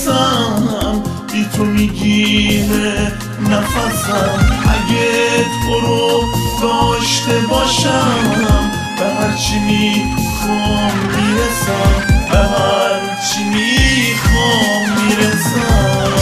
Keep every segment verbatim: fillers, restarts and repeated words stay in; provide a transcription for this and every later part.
میرسم بی تو میگیره نفسم. اگه تو رو داشته باشم به هرچی میخوام میرسم، به هرچی میخوام میرسم.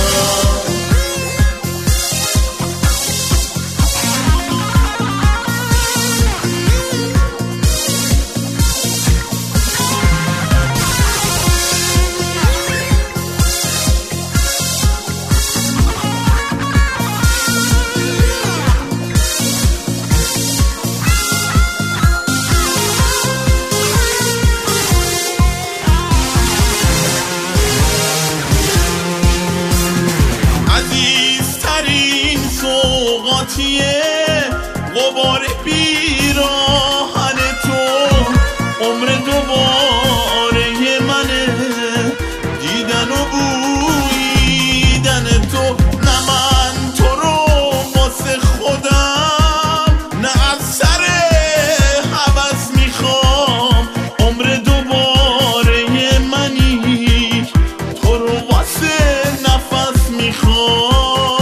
غبار پیراهن تو عمر دوباره منه، دیدن و بویدن تو. نه من تو رو واسه خودم، نه از سر هوس میخوام. عمر دوباره منی، تو رو واسه نفس میخوام.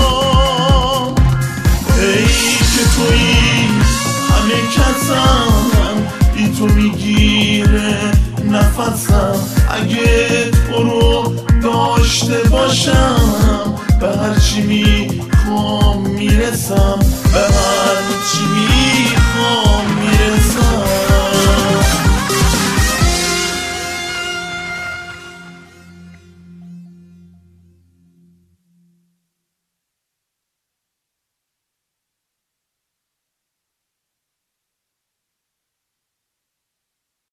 تویی همه کسم بی تو میگیره نفسم. اگه تو رو داشته باشم به هرچی میخوام میرسم، به